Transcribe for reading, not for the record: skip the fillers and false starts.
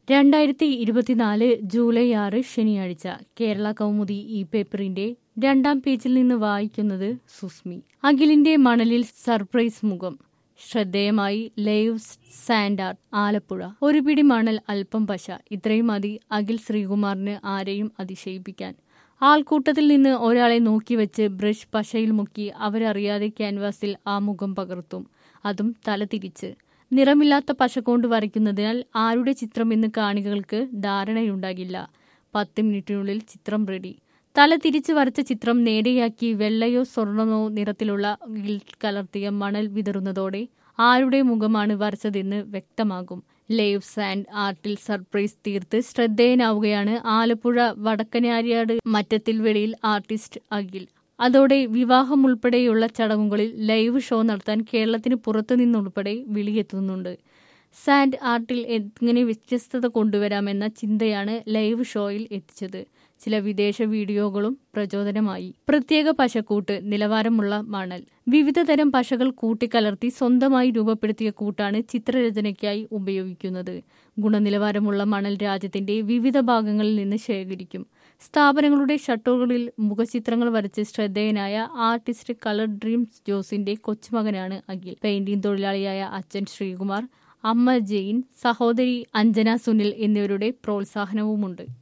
2024 July 6 ശനിയാഴ്ച കേരള കൗമുദി ഈ പേപ്പറിന്റെ 2ാം പേജിൽ നിന്ന് വായിക്കുന്നത് സുസ്മി. അഖിലിന്റെ മണലിൽ സർപ്രൈസ് മുഖം. ശ്രദ്ധേയമായി ലൈവ് സാൻഡ് ആർട്ട് ആലപ്പുഴ. ഒരു പിടി മണൽ, അല്പം പശ, ഇത്രയും മതി അഖിൽ ശ്രീകുമാറിന് ആരെയും അതിശയിപ്പിക്കാൻ. ആൾക്കൂട്ടത്തിൽ നിന്ന് ഒരാളെ നോക്കിവെച്ച് ബ്രഷ് പശയിൽ മുക്കി അവരറിയാതെ ക്യാൻവാസിൽ ആ മുഖം പകർത്തും. അതും തല തിരിച്ച്. നിറമില്ലാത്ത പശ കൊണ്ട് വരയ്ക്കുന്നതിനാൽ ആരുടെ ചിത്രമെന്ന് കാണികൾക്ക് ധാരണയുണ്ടാകില്ല. 10 മിനിറ്റിനുള്ളിൽ ചിത്രം റെഡി. തല തിരിച്ച് വരച്ച ചിത്രം നേരെയാക്കി വെള്ളയോ സ്വർണമോ നിറത്തിലുള്ള ഗിൽറ്റ് കലർത്തിയ മണൽ വിതറുന്നതോടെ ആരുടെ മുഖമാണ് വരച്ചതെന്ന് വ്യക്തമാകും. ലൈവ് സാൻഡ് ആർട്ടിൽ സർപ്രൈസ് തീർത്ത് ശ്രദ്ധേയനാവുകയാണ് ആലപ്പുഴ വടക്കനാര്യാട് മറ്റത്തിൽ വെളിയിൽ ആർട്ടിസ്റ്റ് അഖിൽ. അതോടെ വിവാഹം ഉൾപ്പെടെയുള്ള ചടങ്ങുകളിൽ ലൈവ് ഷോ നടത്താൻ കേരളത്തിന് പുറത്തു നിന്നുൾപ്പെടെ വിളിയെത്തുന്നുണ്ട്. സാൻഡ് ആർട്ടിൽ എങ്ങനെ വ്യത്യസ്തത കൊണ്ടുവരാമെന്ന ചിന്തയാണ് ലൈവ് ഷോയിൽ എത്തിച്ചത്. ചില വിദേശ വീഡിയോകളും പ്രചോദനമായി. പ്രത്യേക പശക്കൂട്ട്, നിലവാരമുള്ള മണൽ, വിവിധ തരം പശകൾ കൂട്ടിക്കലർത്തി സ്വന്തമായി രൂപപ്പെടുത്തിയ കൂട്ടാണ് ചിത്രരചനയ്ക്കായി ഉപയോഗിക്കുന്നത്. ഗുണനിലവാരമുള്ള മണൽ രാജ്യത്തിന്റെ വിവിധ ഭാഗങ്ങളിൽ നിന്ന് ശേഖരിക്കും. സ്ഥാപനങ്ങളുടെ ഷട്ടറുകളിൽ മുഖചിത്രങ്ങൾ വരച്ച് ശ്രദ്ധേയനായ ആർട്ടിസ്റ്റ് കളർ ഡ്രീംസ് ജോസിന്റെ കൊച്ചുമകനാണ് അഖിൽ. പെയിന്റിംഗ് തൊഴിലാളിയായ അച്ഛൻ ശ്രീകുമാർ, അമ്മ ജെയിൻ, സഹോദരി അഞ്ജന സുനിൽ എന്നിവരുടെ പ്രോത്സാഹനവുമുണ്ട്.